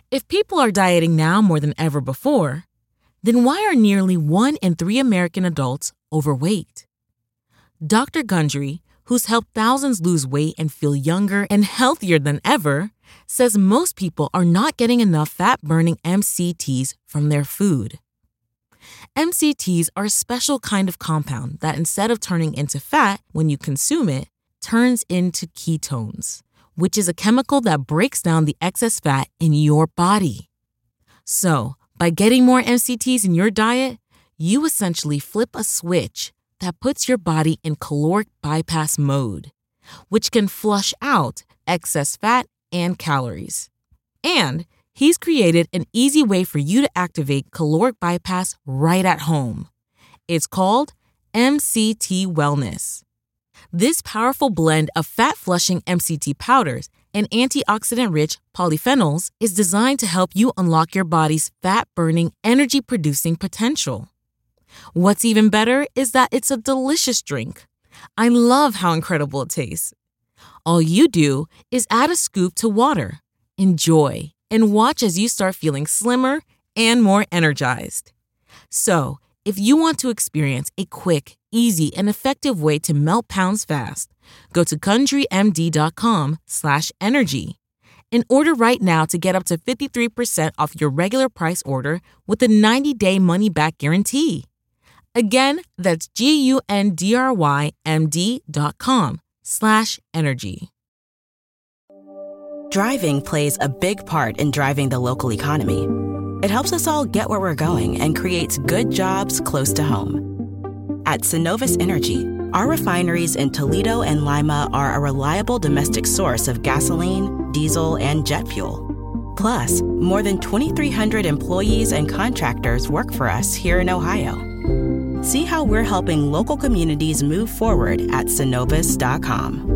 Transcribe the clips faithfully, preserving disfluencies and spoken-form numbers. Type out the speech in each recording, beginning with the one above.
If people are dieting now more than ever before, then why are nearly one in three American adults overweight? Doctor Gundry, who's helped thousands lose weight and feel younger and healthier than ever, says most people are not getting enough fat-burning M C Ts from their food. M C Ts are a special kind of compound that, instead of turning into fat when you consume it, turns into ketones, which is a chemical that breaks down the excess fat in your body. So, by getting more M C Ts in your diet, you essentially flip a switch that puts your body in caloric bypass mode, which can flush out excess fat and calories. And he's created an easy way for you to activate caloric bypass right at home. It's called M C T Wellness. This powerful blend of fat-flushing M C T powders and antioxidant-rich polyphenols is designed to help you unlock your body's fat-burning, energy-producing potential. What's even better is that it's a delicious drink. I love how incredible it tastes. All you do is add a scoop to water, enjoy, and watch as you start feeling slimmer and more energized. So, if you want to experience a quick, easy, and effective way to melt pounds fast, go to GundryMD.com slash energy and order right now to get up to fifty-three percent off your regular price order with a ninety-day money-back guarantee. Again, that's G-U-N-D-R-Y-M-D.com slash energy. Driving plays a big part in driving the local economy. It helps us all get where we're going and creates good jobs close to home. At Synovus Energy, our refineries in Toledo and Lima are a reliable domestic source of gasoline, diesel, and jet fuel. Plus, more than twenty-three hundred employees and contractors work for us here in Ohio. See how we're helping local communities move forward at Synovus dot com.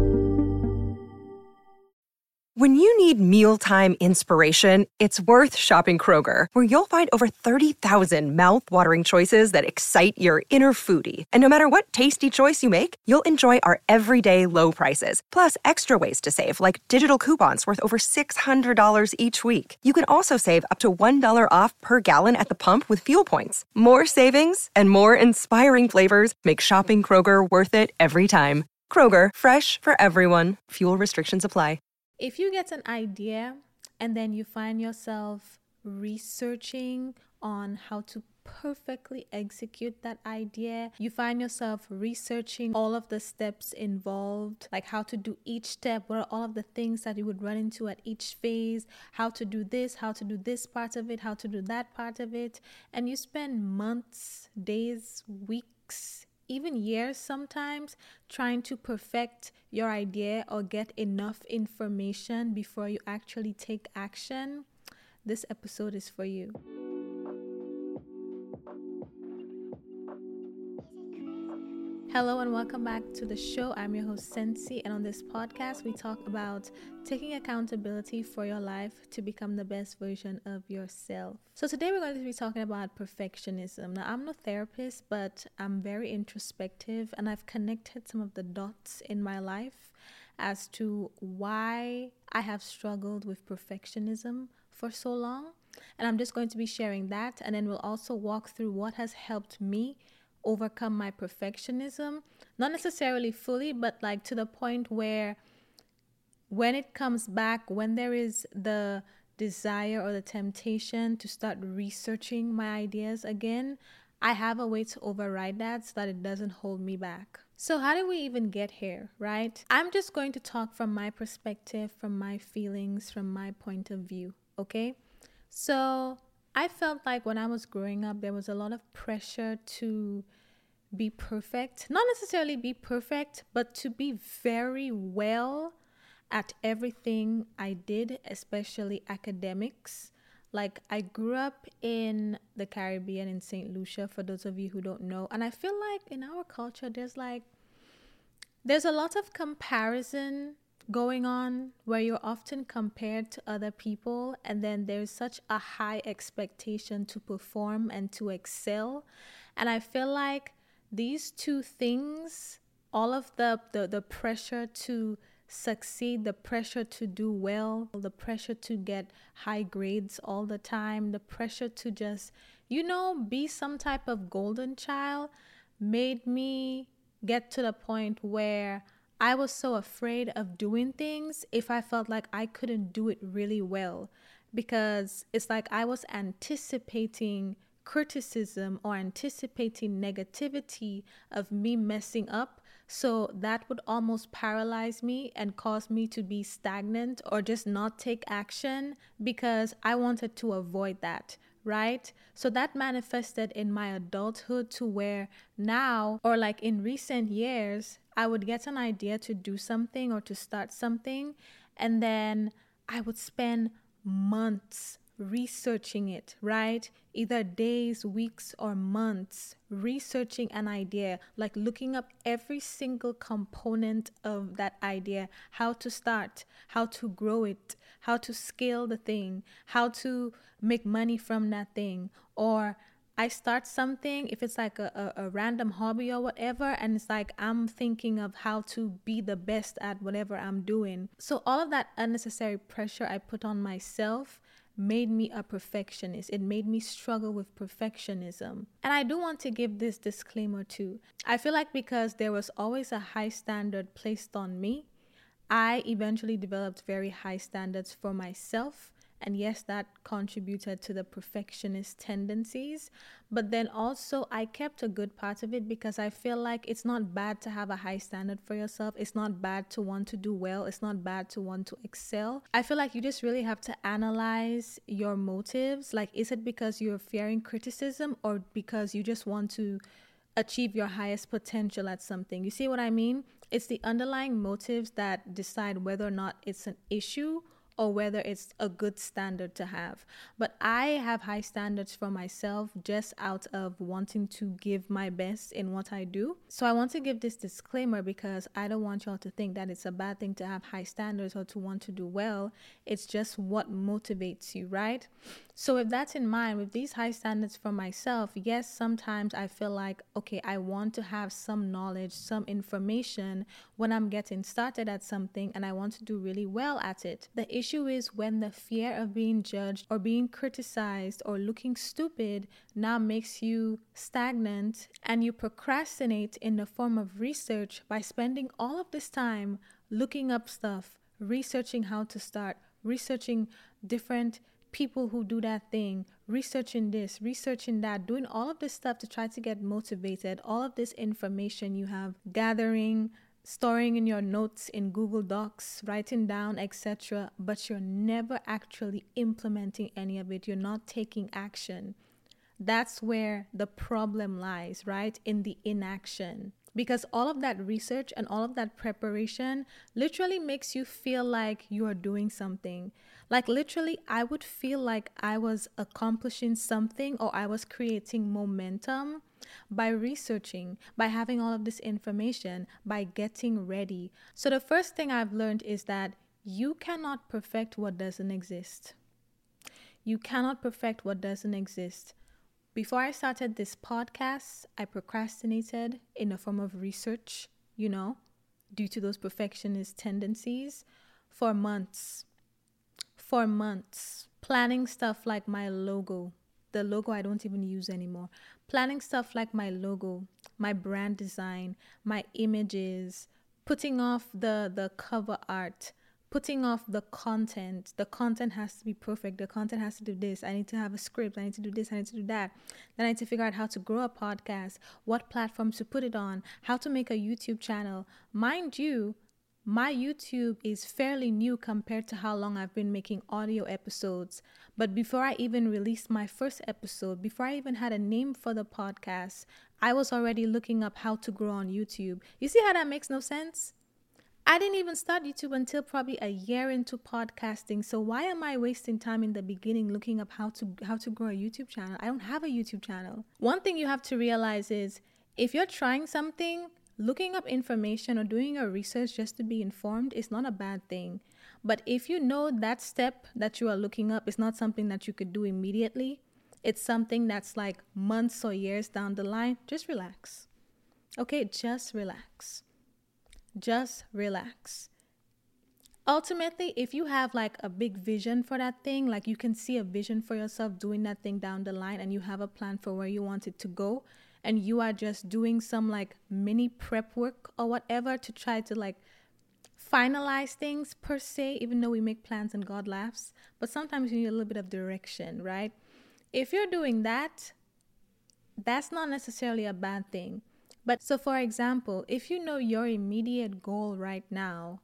When you need mealtime inspiration, it's worth shopping Kroger, where you'll find over thirty thousand mouth-watering choices that excite your inner foodie. And no matter what tasty choice you make, you'll enjoy our everyday low prices, plus extra ways to save, like digital coupons worth over six hundred dollars each week. You can also save up to one dollar off per gallon at the pump with fuel points. More savings and more inspiring flavors make shopping Kroger worth it every time. Kroger, fresh for everyone. Fuel restrictions apply. If you get an idea and then you find yourself researching on how to perfectly execute that idea, you find yourself researching all of the steps involved, like how to do each step, what are all of the things that you would run into at each phase, how to do this, how to do this part of it, how to do that part of it, and you spend months, days, weeks, even years sometimes, trying to perfect your idea or get enough information before you actually take action, this episode is for you. Hello and welcome back to the show. I'm your host Sensi, and on this podcast we talk about taking accountability for your life to become the best version of yourself. So today we're going to be talking about perfectionism. Now, I'm no therapist, but I'm very introspective, and I've connected some of the dots in my life as to why I have struggled with perfectionism for so long. And I'm just going to be sharing that, and then we'll also walk through what has helped me overcome my perfectionism, not necessarily fully, but like to the point where when it comes back, when there is the desire or the temptation to start researching my ideas again, I have a way to override that so that it doesn't hold me back. So how did we even get here, right? I'm just going to talk from my perspective, from my feelings, from my point of view, okay? So I felt like when I was growing up, there was a lot of pressure to be perfect. Not necessarily be perfect, but to be very well at everything I did, especially academics. Like, I grew up in the Caribbean, in Saint Lucia, for those of you who don't know. And I feel like in our culture, there's like, there's a lot of comparison going on where you're often compared to other people, and then there's such a high expectation to perform and to excel. And I feel like these two things, all of the the, the pressure to succeed, the pressure to do well, the pressure to get high grades all the time, the pressure to just, you know, be some type of golden child made me get to the point where I was so afraid of doing things if I felt like I couldn't do it really well, because it's like I was anticipating criticism or anticipating negativity of me messing up. So that would almost paralyze me and cause me to be stagnant or just not take action, because I wanted to avoid that. Right? So that manifested in my adulthood to where now, or like in recent years, I would get an idea to do something or to start something, and then I would spend months researching it, right? Either days, weeks, or months researching an idea, like looking up every single component of that idea, how to start, how to grow it, how to scale the thing, how to make money from that thing. Or I start something, if it's like a, a, a random hobby or whatever, and it's like I'm thinking of how to be the best at whatever I'm doing. So all of that unnecessary pressure I put on myself made me a perfectionist. It made me struggle with perfectionism. And I do want to give this disclaimer too. I feel like because there was always a high standard placed on me, I eventually developed very high standards for myself. And yes, that contributed to the perfectionist tendencies. But then also I kept a good part of it, because I feel like it's not bad to have a high standard for yourself. It's not bad to want to do well. It's not bad to want to excel. I feel like you just really have to analyze your motives. Like, is it because you're fearing criticism or because you just want to achieve your highest potential at something? You see what I mean? It's the underlying motives that decide whether or not it's an issue or whether it's a good standard to have. But I have high standards for myself just out of wanting to give my best in what I do. So I want to give this disclaimer because I don't want y'all to think that it's a bad thing to have high standards or to want to do well. It's just what motivates you, right? So with that in mind, with these high standards for myself, yes, sometimes I feel like, okay, I want to have some knowledge, some information when I'm getting started at something, and I want to do really well at it. The issue is when the fear of being judged or being criticized or looking stupid now makes you stagnant, and you procrastinate in the form of research by spending all of this time looking up stuff, researching how to start, researching different people who do that thing, researching this, researching that, doing all of this stuff to try to get motivated. All of this information you have gathering, storing in your notes in Google Docs, writing down, et cetera, but you're never actually implementing any of it. You're not taking action. That's where the problem lies, right? In the inaction. Because all of that research and all of that preparation literally makes you feel like you are doing something. Like literally, I would feel like I was accomplishing something or I was creating momentum by researching, by having all of this information, by getting ready. So the first thing I've learned is that you cannot perfect what doesn't exist. You cannot perfect what doesn't exist. Before I started this podcast, I procrastinated in the form of research, you know, due to those perfectionist tendencies for months. For months. Planning stuff like my logo. The logo I don't even use anymore. Planning stuff like my logo, my brand design, my images, putting off the, the cover art, putting off the content. The content has to be perfect. The content has to do this. I need to have a script. I need to do this. I need to do that. Then I need to figure out how to grow a podcast, what platforms to put it on, how to make a YouTube channel. Mind you, my YouTube is fairly new compared to how long I've been making audio episodes. But before I even released my first episode, before I even had a name for the podcast, I was already looking up how to grow on YouTube. You see how that makes no sense? I didn't even start YouTube until probably a year into podcasting. So why am I wasting time in the beginning looking up how to how to grow a YouTube channel? I don't have a YouTube channel. One thing you have to realize is if you're trying something, looking up information or doing your research just to be informed is not a bad thing. But if you know that step that you are looking up is not something that you could do immediately, it's something that's like months or years down the line, just relax. Okay, just relax. Just relax. Ultimately, if you have like a big vision for that thing, like you can see a vision for yourself doing that thing down the line, and you have a plan for where you want it to go, and you are just doing some like mini prep work or whatever to try to like finalize things per se, even though we make plans and God laughs, but sometimes you need a little bit of direction, right? If you're doing that, that's not necessarily a bad thing. But so for example, if you know your immediate goal right now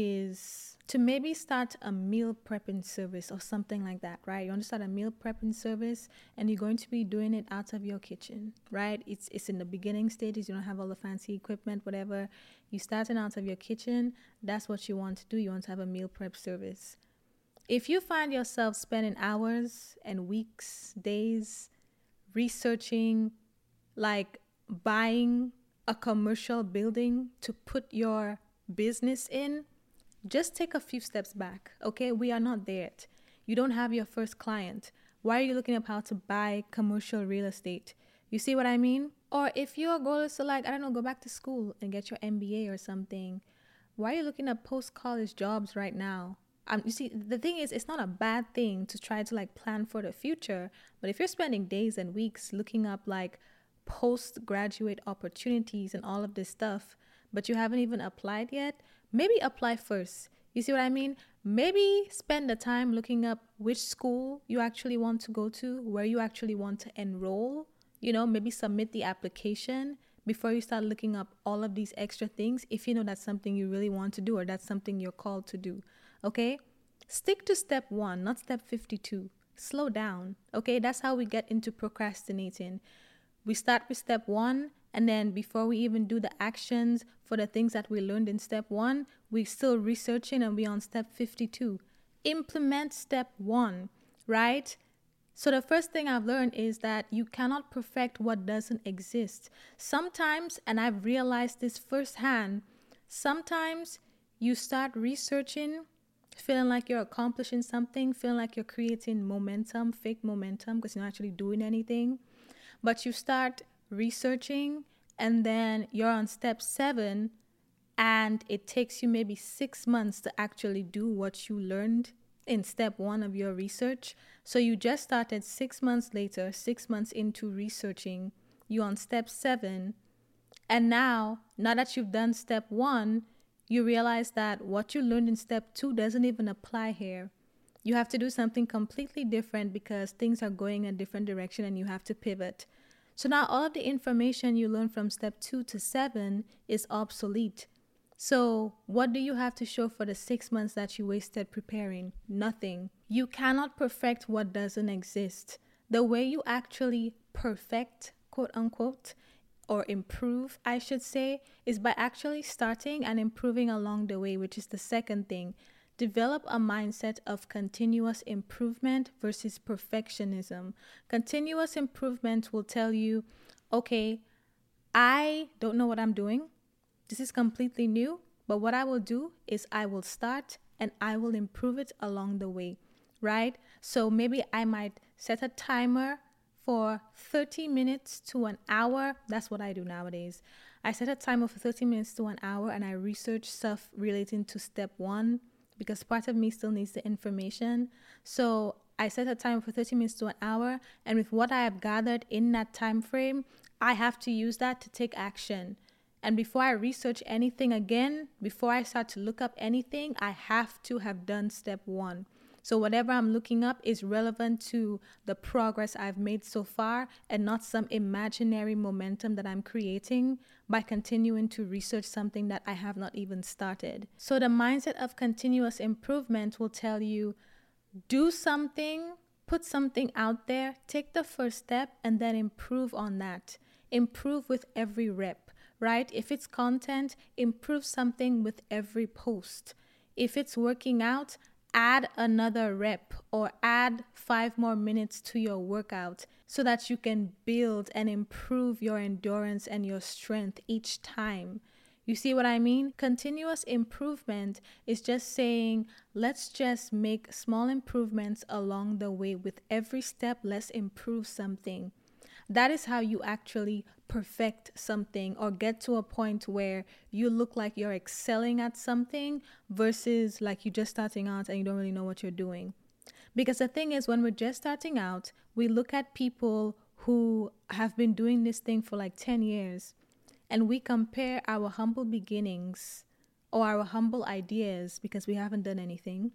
is to maybe start a meal prepping service or something like that, right? You want to start a meal prepping service and you're going to be doing it out of your kitchen, right? It's it's in the beginning stages. You don't have all the fancy equipment, whatever. You starting out of your kitchen. That's what you want to do. You want to have a meal prep service. If you find yourself spending hours and weeks, days researching, like buying a commercial building to put your business in, just take a few steps back, okay? We are not there yet. You don't have your first client. Why are you looking up how to buy commercial real estate? You see what I mean? Or if your goal is to, like, I don't know, go back to school and get your M B A or something, why are you looking at post-college jobs right now? Um, you see, the thing is, it's not a bad thing to try to like plan for the future, but if you're spending days and weeks looking up like postgraduate opportunities and all of this stuff, but you haven't even applied yet, maybe apply first. You see what I mean? Maybe spend the time looking up which school you actually want to go to, where you actually want to enroll, you know, maybe submit the application before you start looking up all of these extra things, if you know that's something you really want to do or that's something you're called to do, okay? Stick to step one, not step fifty-two. Slow down, okay? That's how we get into procrastinating. We start with step one, and then before we even do the actions for the things that we learned in step one, we're still researching and we're on step fifty-two. Implement step one, right? So the first thing I've learned is that you cannot perfect what doesn't exist. Sometimes, and I've realized this firsthand, sometimes you start researching, feeling like you're accomplishing something, feeling like you're creating momentum, fake momentum, because you're not actually doing anything. But you start researching and then you're on step seven and it takes you maybe six months to actually do what you learned in step one of your research. So you just started six months later, six months into researching, you're on step seven. And now, now that you've done step one, you realize that what you learned in step two doesn't even apply here. You have to do something completely different because things are going in a different direction and you have to pivot. So now all of the information you learned from step two to seven is obsolete. So what do you have to show for the six months that you wasted preparing? Nothing. You cannot perfect what doesn't exist. The way you actually perfect, quote unquote, or improve, I should say, is by actually starting and improving along the way, which is the second thing. Develop a mindset of continuous improvement versus perfectionism. Continuous improvement will tell you, okay, I don't know what I'm doing. This is completely new, but what I will do is I will start and I will improve it along the way, right? So maybe I might set a timer for thirty minutes to an hour. That's what I do nowadays. I set a timer for thirty minutes to an hour and I research stuff relating to step one because part of me still needs the information. So I set a timer for thirty minutes to an hour, and with what I have gathered in that time frame, I have to use that to take action. And before I research anything again, before I start to look up anything, I have to have done step one. So whatever I'm looking up is relevant to the progress I've made so far and not some imaginary momentum that I'm creating by continuing to research something that I have not even started. So the mindset of continuous improvement will tell you, do something, put something out there, take the first step, and then improve on that. Improve with every rep. Right? If it's content, improve something with every post. If it's working out, add another rep or add five more minutes to your workout so that you can build and improve your endurance and your strength each time. You see what I mean? Continuous improvement is just saying, let's just make small improvements along the way. With every step, let's improve something. That is how you actually perfect something or get to a point where you look like you're excelling at something versus like you're just starting out and you don't really know what you're doing. Because the thing is, when we're just starting out, we look at people who have been doing this thing for like ten years and we compare our humble beginnings or our humble ideas because we haven't done anything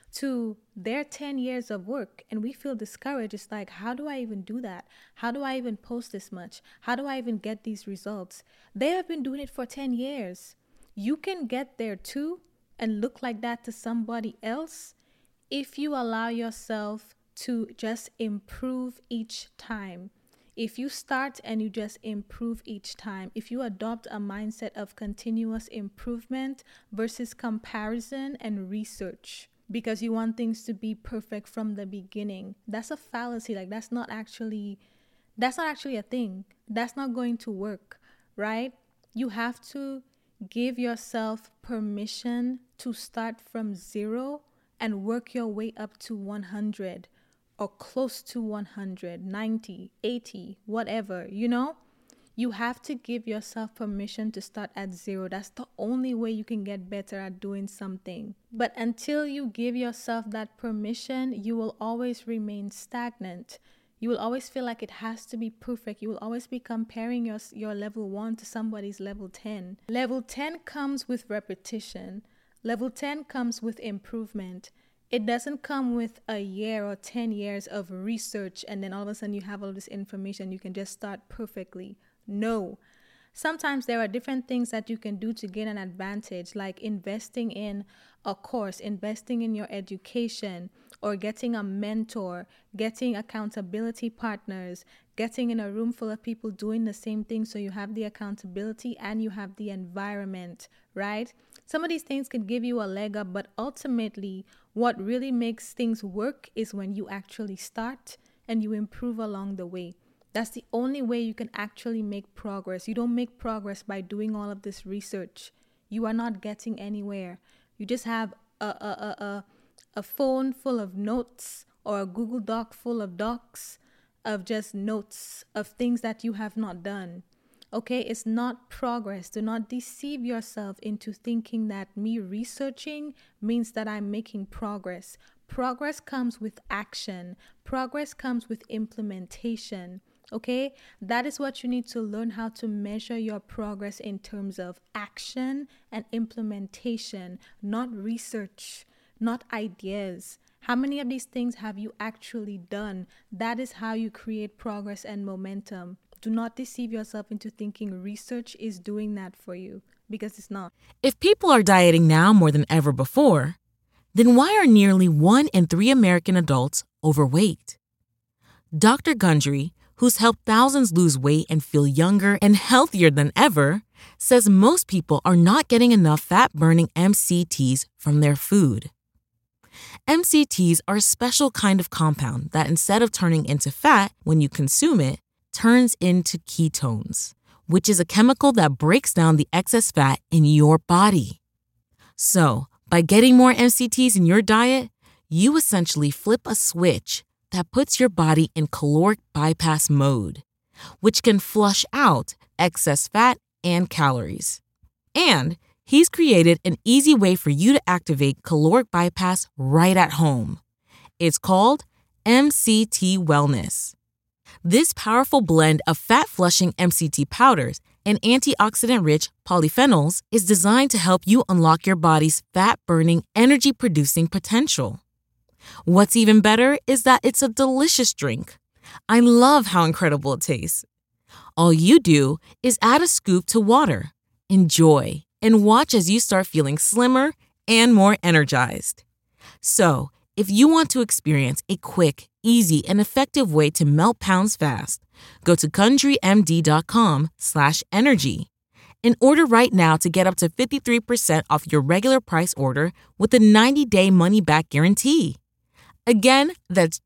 to their ten years of work, and we feel discouraged. It's like, how do I even do that? How do I even post this much? How do I even get these results? They have been doing it for ten years. You can get there too and look like that to somebody else if you allow yourself to just improve each time. If you start and you just improve each time, if you adopt a mindset of continuous improvement versus comparison and research, because you want things to be perfect from the beginning, that's a fallacy. Like that's not actually, that's not actually a thing. That's not going to work, right? You have to give yourself permission to start from zero and work your way up to one hundred or close to one hundred, ninety, eighty, whatever, you know? You have to give yourself permission to start at zero. That's the only way you can get better at doing something. But until you give yourself that permission, you will always remain stagnant. You will always feel like it has to be perfect. You will always be comparing your, your level one to somebody's level ten. Level ten comes with repetition. Level ten comes with improvement. It doesn't come with a year or ten years of research and then all of a sudden you have all this information. You can just start perfectly. No. Sometimes there are different things that you can do to gain an advantage, like investing in a course, investing in your education, or getting a mentor, getting accountability partners, getting in a room full of people doing the same thing so you have the accountability and you have the environment, right? Some of these things can give you a leg up, but ultimately what really makes things work is when you actually start and you improve along the way. That's the only way you can actually make progress. You don't make progress by doing all of this research. You are not getting anywhere. You just have a, a, a, a, a phone full of notes or a Google Doc full of docs of just notes of things that you have not done. Okay, it's not progress. Do not deceive yourself into thinking that me researching means that I'm making progress. Progress comes with action. Progress comes with implementation. Okay, that is what you need to learn, how to measure your progress in terms of action and implementation, not research, not ideas. How many of these things have you actually done? That is how you create progress and momentum. Do not deceive yourself into thinking research is doing that for you, because it's not. If people are dieting now more than ever before, then why are nearly one in three American adults overweight? Doctor Gundry, who's helped thousands lose weight and feel younger and healthier than ever, says most people are not getting enough fat-burning M C Ts from their food. M C Ts are a special kind of compound that, instead of turning into fat when you consume it, turns into ketones, which is a chemical that breaks down the excess fat in your body. So, by getting more M C Ts in your diet, you essentially flip a switch that puts your body in caloric bypass mode, which can flush out excess fat and calories. And he's created an easy way for you to activate caloric bypass right at home. It's called M C T Wellness. This powerful blend of fat-flushing M C T powders and antioxidant-rich polyphenols is designed to help you unlock your body's fat-burning, energy-producing potential. What's even better is that it's a delicious drink. I love how incredible it tastes. All you do is add a scoop to water, enjoy, and watch as you start feeling slimmer and more energized. So, if you want to experience a quick, easy, and effective way to melt pounds fast, go to GundryMD.com slash energy and order right now to get up to fifty-three percent off your regular price order with a ninety-day money-back guarantee. Again, that's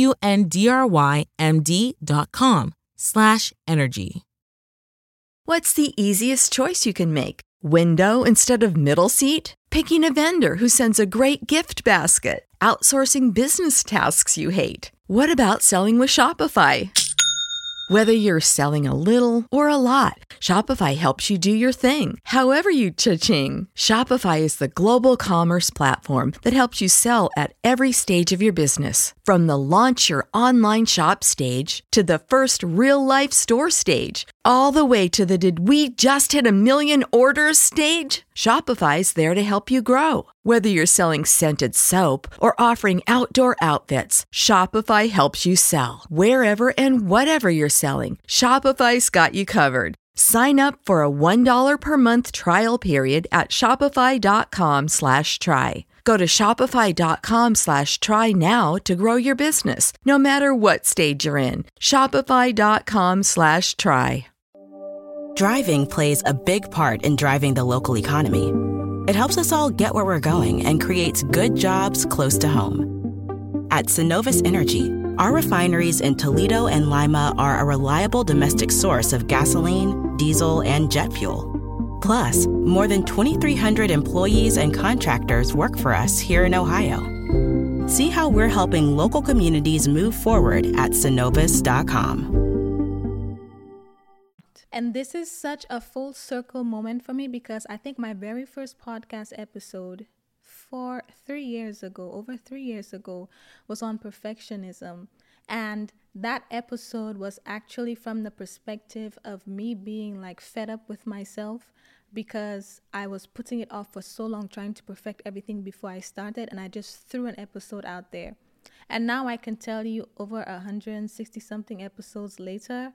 G-U-N-D-R-Y-M-D.com slash energy. What's the easiest choice you can make? Window instead of middle seat? Picking a vendor who sends a great gift basket? Outsourcing business tasks you hate? What about selling with Shopify? Whether you're selling a little or a lot, Shopify helps you do your thing, however you cha-ching. Shopify is the global commerce platform that helps you sell at every stage of your business. From the launch your online shop stage to the first real-life store stage, all the way to the did we just hit a million orders stage. Shopify's there to help you grow. Whether you're selling scented soap or offering outdoor outfits, Shopify helps you sell. Wherever and whatever you're selling, Shopify's got you covered. Sign up for a one dollar per month trial period at shopify.com slash try. Go to shopify.com slash try now to grow your business, no matter what stage you're in. Shopify.com slash try. Driving plays a big part in driving the local economy. It helps us all get where we're going and creates good jobs close to home. At Synovus Energy, our refineries in Toledo and Lima are a reliable domestic source of gasoline, diesel, and jet fuel. Plus, more than twenty-three hundred employees and contractors work for us here in Ohio. See how we're helping local communities move forward at synovus dot com. And this is such a full circle moment for me because I think my very first podcast episode for three years ago, over three years ago, was on perfectionism. And that episode was actually from the perspective of me being like fed up with myself because I was putting it off for so long, trying to perfect everything before I started. And I just threw an episode out there. And now I can tell you, over one hundred sixty something episodes later,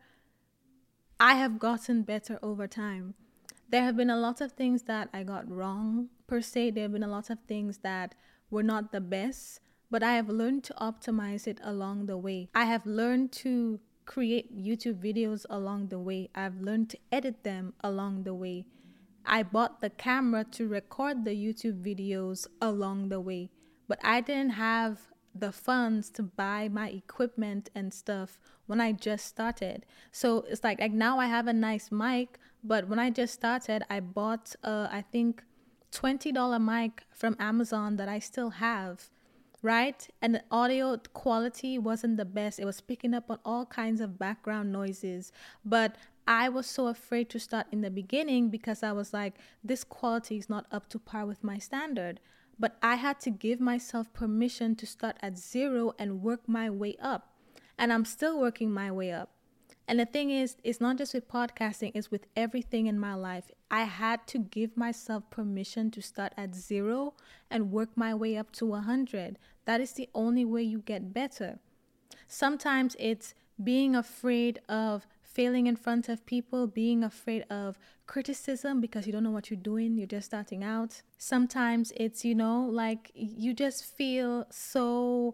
I have gotten better over time. There have been a lot of things that I got wrong, per se. There have been a lot of things that were not the best, but I have learned to optimize it along the way. I have learned to create YouTube videos along the way. I've learned to edit them along the way. I bought the camera to record the YouTube videos along the way, but I didn't have the funds to buy my equipment and stuff when I just started. So it's like, like now I have a nice mic, but when I just started, I bought uh, I think twenty dollar mic from Amazon that I still have, right? And the audio quality wasn't the best. It was picking up on all kinds of background noises, but I was so afraid to start in the beginning because I was like, this quality is not up to par with my standard. But I had to give myself permission to start at zero and work my way up. And I'm still working my way up. And the thing is, it's not just with podcasting, it's with everything in my life. I had to give myself permission to start at zero and work my way up to one hundred. That is the only way you get better. Sometimes it's being afraid of failing in front of people, being afraid of criticism because you don't know what you're doing, you're just starting out. Sometimes it's, you know, like you just feel so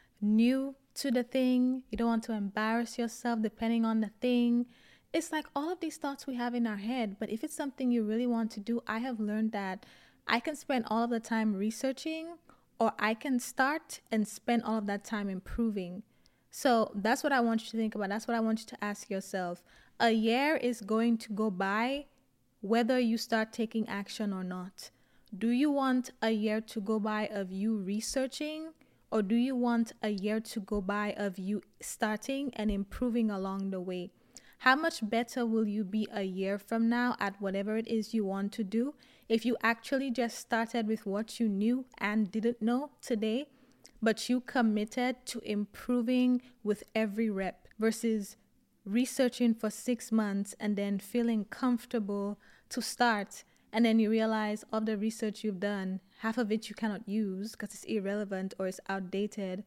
new to the thing. You don't want to embarrass yourself depending on the thing. It's like all of these thoughts we have in our head, but if it's something you really want to do, I have learned that I can spend all of the time researching, or I can start and spend all of that time improving. So that's what I want you to think about. That's what I want you to ask yourself. A year is going to go by whether you start taking action or not. Do you want a year to go by of you researching, or do you want a year to go by of you starting and improving along the way? How much better will you be a year from now at whatever it is you want to do if you actually just started with what you knew and didn't know today, but you committed to improving with every rep versus researching for six months and then feeling comfortable to start, and then you realize of the research you've done, half of it you cannot use because it's irrelevant or it's outdated.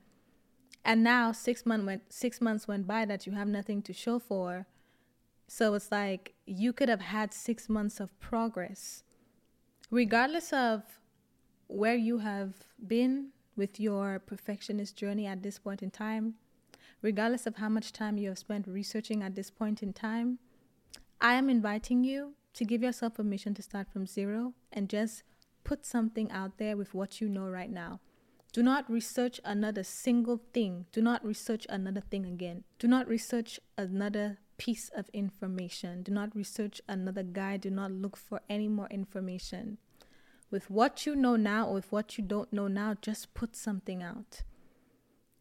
And now six months went six months went by that you have nothing to show for. So it's like you could have had six months of progress. Regardless of where you have been with your perfectionist journey at this point in time, regardless of how much time you have spent researching at this point in time, I am inviting you to give yourself permission to start from zero and just put something out there with what you know right now. Do not research another single thing. Do not research another thing again. Do not research another piece of information. Do not research another guide. Do not look for any more information. With what you know now or with what you don't know now, just put something out.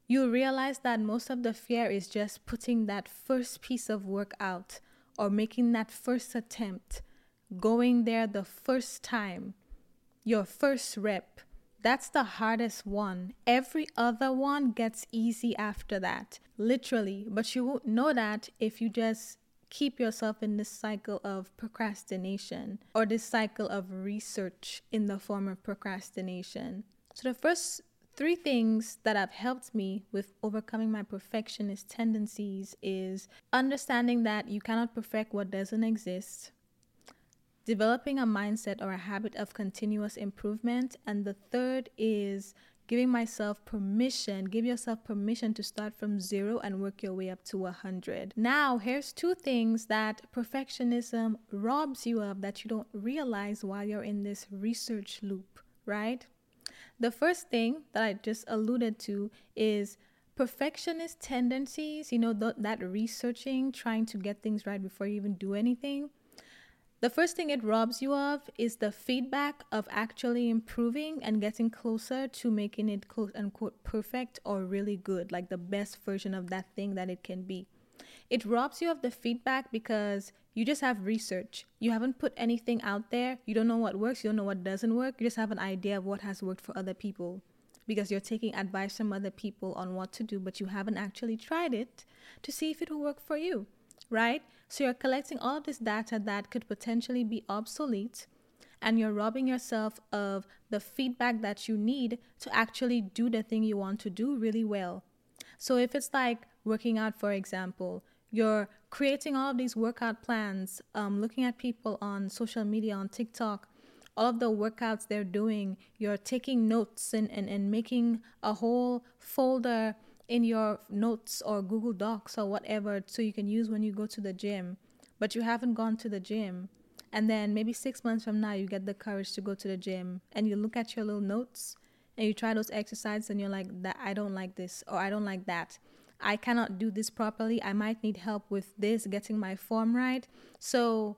you realize that most of the fear is just putting that first piece of work out or making that first attempt, going there the first time, your first rep. That's the hardest one. Every other one gets easy after that, literally. But you won't know that if you just keep yourself in this cycle of procrastination or this cycle of research in the form of procrastination. So the first three things that have helped me with overcoming my perfectionist tendencies is understanding that you cannot perfect what doesn't exist, developing a mindset or a habit of continuous improvement, and the third is giving myself permission, give yourself permission to start from zero and work your way up to a hundred. Now, here's two things that perfectionism robs you of that you don't realize while you're in this research loop, right? The first thing that I just alluded to is perfectionist tendencies, you know, th- that researching, trying to get things right before you even do anything. The first thing it robs you of is the feedback of actually improving and getting closer to making it quote unquote perfect or really good, like the best version of that thing that it can be. It robs you of the feedback because you just have research. You haven't put anything out there. You don't know what works. You don't know what doesn't work. You just have an idea of what has worked for other people because you're taking advice from other people on what to do, but you haven't actually tried it to see if it will work for you. Right? So you're collecting all of this data that could potentially be obsolete, and you're robbing yourself of the feedback that you need to actually do the thing you want to do really well. So if it's like working out, for example, you're creating all of these workout plans, um, looking at people on social media, on TikTok, all of the workouts they're doing, you're taking notes and, and, and making a whole folder in your notes or Google Docs or whatever so you can use when you go to the gym, but you haven't gone to the gym. And then maybe six months from now, you get the courage to go to the gym and you look at your little notes and you try those exercises and you're like, that I don't like this or I don't like that. I cannot do this properly. I might need help with this, getting my form right. So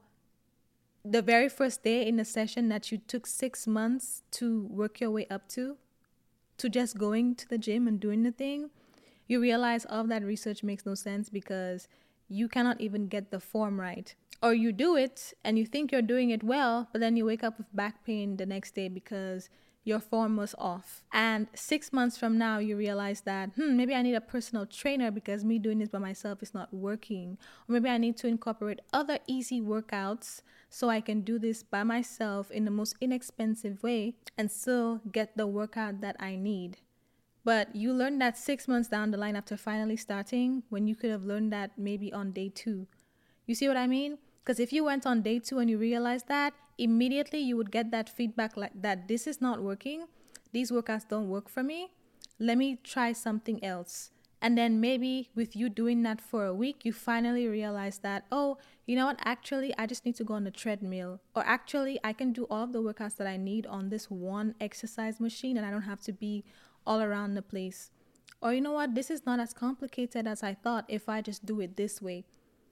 the very first day in the session that you took six months to work your way up to, to just going to the gym and doing the thing, you realize all of that research makes no sense because you cannot even get the form right. Or you do it and you think you're doing it well, but then you wake up with back pain the next day because your form was off. And six months from now, you realize that, hmm, maybe I need a personal trainer because me doing this by myself is not working. Or maybe I need to incorporate other easy workouts so I can do this by myself in the most inexpensive way and still get the workout that I need. But you learned that six months down the line after finally starting when you could have learned that maybe on day two. You see what I mean? Because if you went on day two and you realized that, immediately you would get that feedback like that this is not working. These workouts don't work for me. Let me try something else. And then maybe with you doing that for a week, you finally realize that, oh, you know what? Actually, I just need to go on the treadmill. Or actually, I can do all of the workouts that I need on this one exercise machine and I don't have to be all around the place. Or you know what, this is not as complicated as I thought if I just do it this way.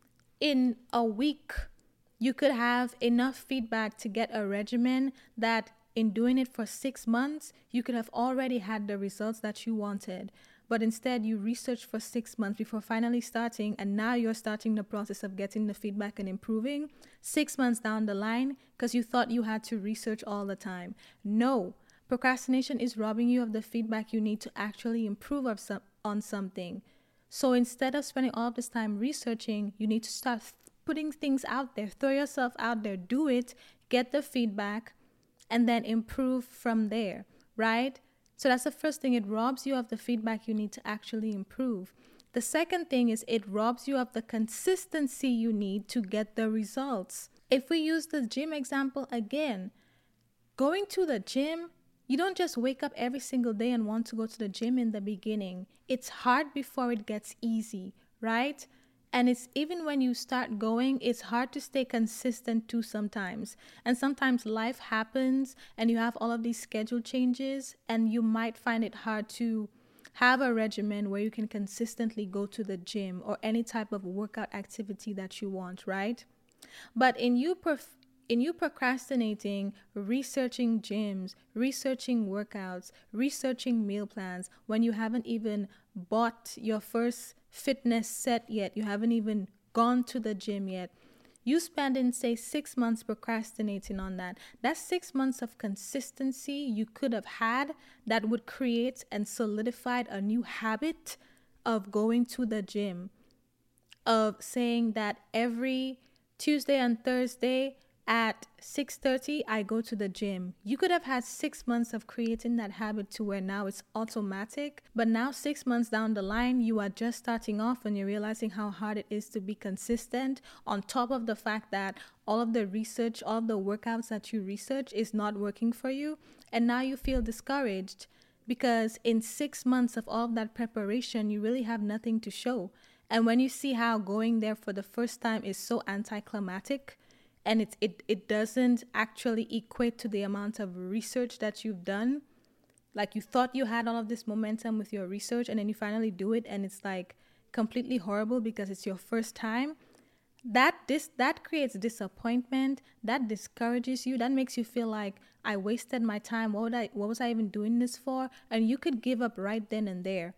In a week, you could have enough feedback to get a regimen that in doing it for six months, you could have already had the results that you wanted. But instead, you researched for six months before finally starting, and now you're starting the process of getting the feedback and improving six months down the line because you thought you had to research all the time. No. Procrastination is robbing you of the feedback you need to actually improve of some, on something. So instead of spending all of this time researching, you need to start th- putting things out there. Throw yourself out there. Do it. Get the feedback and then improve from there, right? So that's the first thing. It robs you of the feedback you need to actually improve. The second thing is it robs you of the consistency you need to get the results. If we use the gym example again, going to the gym, you don't just wake up every single day and want to go to the gym in the beginning. It's hard before it gets easy, right? And it's even when you start going, it's hard to stay consistent too sometimes. And sometimes life happens and you have all of these schedule changes and you might find it hard to have a regimen where you can consistently go to the gym or any type of workout activity that you want, right? But in you perf- In you procrastinating, researching gyms, researching workouts, researching meal plans when you haven't even bought your first fitness set yet. You haven't even gone to the gym yet. You spending, say, six months procrastinating on that. That's six months of consistency you could have had that would create and solidify a new habit of going to the gym, of saying that every Tuesday and Thursday at six thirty, I go to the gym. You could have had six months of creating that habit to where now it's automatic. But now six months down the line, you are just starting off and you're realizing how hard it is to be consistent, on top of the fact that all of the research, all of the workouts that you research is not working for you. And now you feel discouraged because in six months of all of that preparation, you really have nothing to show. And when you see how going there for the first time is so anticlimactic, and it, it it doesn't actually equate to the amount of research that you've done. Like you thought you had all of this momentum with your research and then you finally do it and it's like completely horrible because it's your first time. That this that creates disappointment, that discourages you, that makes you feel like I wasted my time. What would I what was I even doing this for? And you could give up right then and there.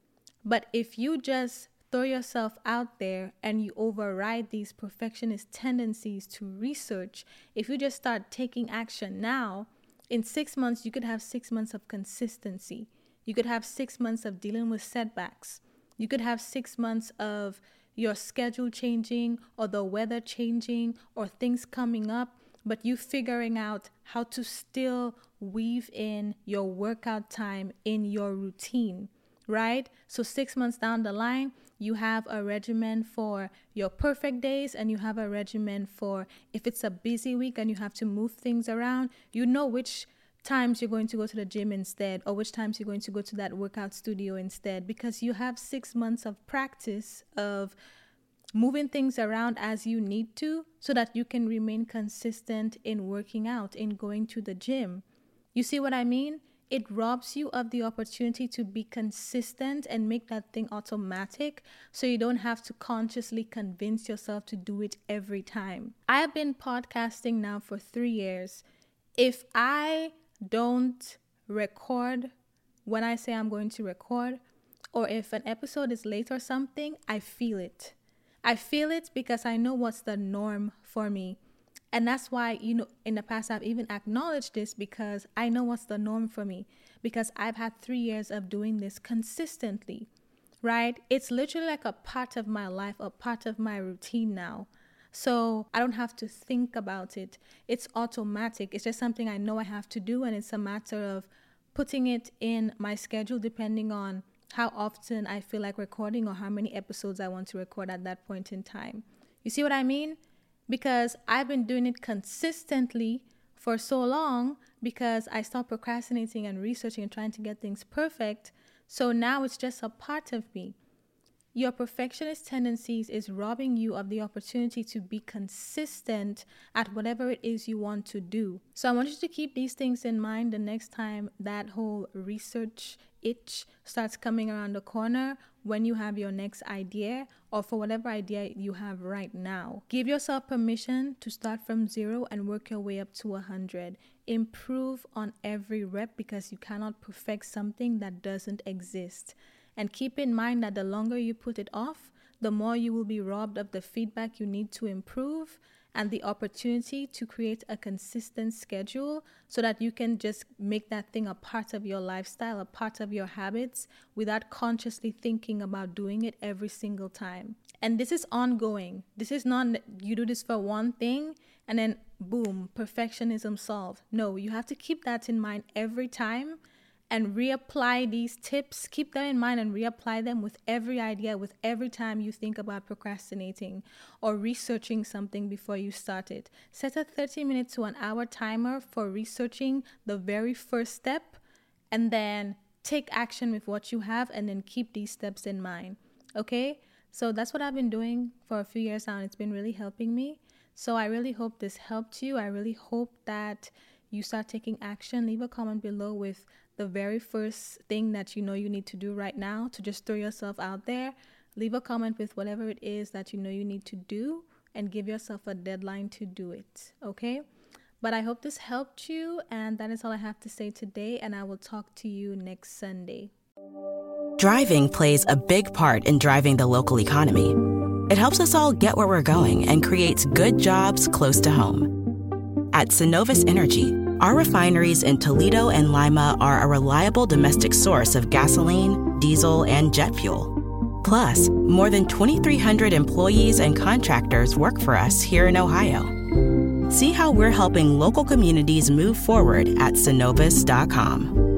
But if you just throw yourself out there and you override these perfectionist tendencies to research, if you just start taking action now, in six months, you could have six months of consistency. You could have six months of dealing with setbacks. You could have six months of your schedule changing or the weather changing or things coming up, but you figuring out how to still weave in your workout time in your routine, right? So six months down the line, you have a regimen for your perfect days and you have a regimen for if it's a busy week and you have to move things around, you know which times you're going to go to the gym instead or which times you're going to go to that workout studio instead, because you have six months of practice of moving things around as you need to so that you can remain consistent in working out, in going to the gym. You see what I mean? It robs you of the opportunity to be consistent and make that thing automatic so you don't have to consciously convince yourself to do it every time. I've been podcasting now for three years. If I don't record when I say I'm going to record, or if an episode is late or something, I feel it. I feel it because I know what's the norm for me. And that's why, you know, in the past, I've even acknowledged this because I know what's the norm for me, because I've had three years of doing this consistently, right? It's literally like a part of my life, a part of my routine now. So I don't have to think about it. It's automatic. It's just something I know I have to do. And it's a matter of putting it in my schedule depending on how often I feel like recording or how many episodes I want to record at that point in time. You see what I mean? Because I've been doing it consistently for so long because I stopped procrastinating and researching and trying to get things perfect. So now it's just a part of me. Your perfectionist tendencies is robbing you of the opportunity to be consistent at whatever it is you want to do. So I want you to keep these things in mind the next time that whole research itch starts coming around the corner, when you have your next idea or for whatever idea you have right now. Give yourself permission to start from zero and work your way up to a hundred. Improve on every rep because you cannot perfect something that doesn't exist. And keep in mind that the longer you put it off, the more you will be robbed of the feedback you need to improve and the opportunity to create a consistent schedule so that you can just make that thing a part of your lifestyle, a part of your habits without consciously thinking about doing it every single time. And this is ongoing. This is not you do this for one thing and then boom, perfectionism solved. No, you have to keep that in mind every time and reapply these tips. Keep them in mind and reapply them with every idea, with every time you think about procrastinating or researching something before you start it. Set a thirty minute to an hour timer for researching the very first step and then take action with what you have and then keep these steps in mind. Okay? So that's what I've been doing for a few years now and it's been really helping me. So I really hope this helped you. I really hope that you start taking action. Leave a comment below with the very first thing that you know you need to do right now to just throw yourself out there. Leave a comment with whatever it is that you know you need to do and give yourself a deadline to do it, okay? But I hope this helped you, and that is all I have to say today, and I will talk to you next Sunday. Driving plays a big part in driving the local economy. It helps us all get where we're going and creates good jobs close to home. At Synovus Energy, our refineries in Toledo and Lima are a reliable domestic source of gasoline, diesel, and jet fuel. Plus, more than twenty-three hundred employees and contractors work for us here in Ohio. See how we're helping local communities move forward at Synovus dot com.